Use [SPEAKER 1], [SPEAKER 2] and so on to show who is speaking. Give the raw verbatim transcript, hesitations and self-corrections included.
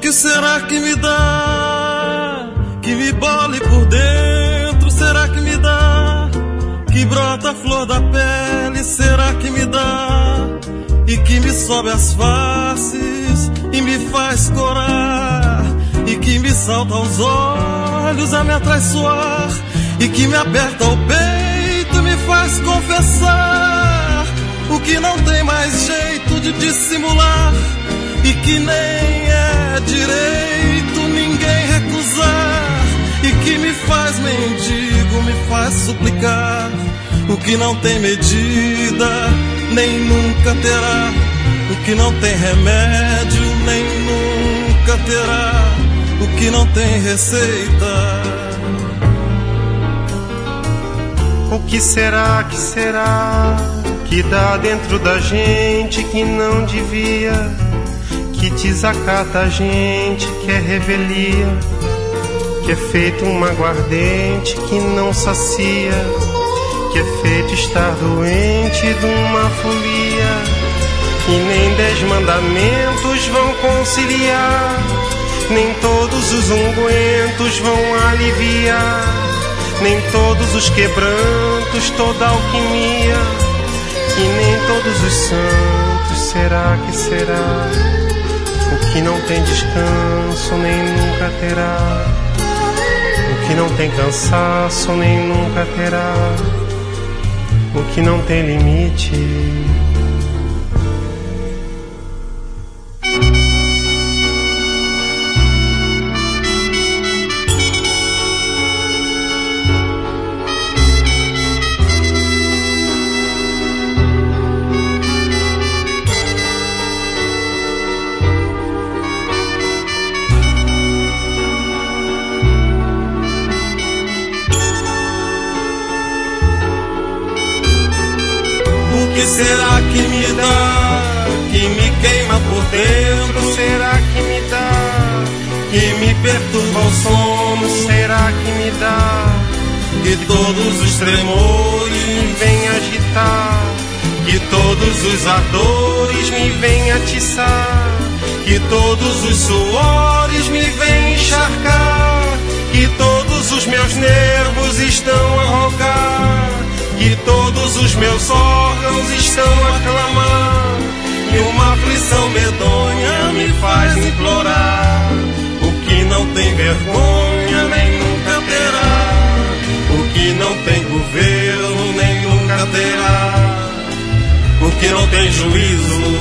[SPEAKER 1] que será que me dá, que me bole por dentro? Será que me dá, que brota a flor da pele? Será que me dá, e que me sobe as faces e me faz corar, e que me salta aos olhos a me atraiçoar, e que me aperta o peito e me faz confessar o que não tem mais jeito de dissimular, e que nem é direito ninguém recusar, e que me faz mendigo, me faz suplicar o que não tem medida, nem nunca terá, o que não tem remédio, nem nunca terá, o que não tem receita.
[SPEAKER 2] O que será, que será, que dá dentro da gente que não devia, que desacata a gente, que é revelia, que é feito um aguardente que não sacia, que é feito estar doente de uma folia, que nem dez mandamentos vão conciliar, nem todos os ungüentos vão aliviar, nem todos os quebrantos, toda alquimia, e nem todos os santos. Será que será o que não tem descanso, nem nunca terá, o que não tem cansaço, nem nunca terá, o que não tem limite.
[SPEAKER 1] O que será que me dá, que me queima por dentro?
[SPEAKER 2] Será que me dá,
[SPEAKER 1] que me perturba o sono?
[SPEAKER 2] Será que me dá,
[SPEAKER 1] que todos os tremores
[SPEAKER 2] me vêm agitar,
[SPEAKER 1] que todos os ardores
[SPEAKER 2] me vêm atiçar,
[SPEAKER 1] que todos os suores me vêm encharcar,
[SPEAKER 2] que todos os meus nervos estão a rogar,
[SPEAKER 1] que todos os meus órgãos estão a clamar, e uma aflição medonha me faz implorar o que não tem vergonha, nem nunca terá, o que não tem governo, nem nunca terá, o que não tem juízo,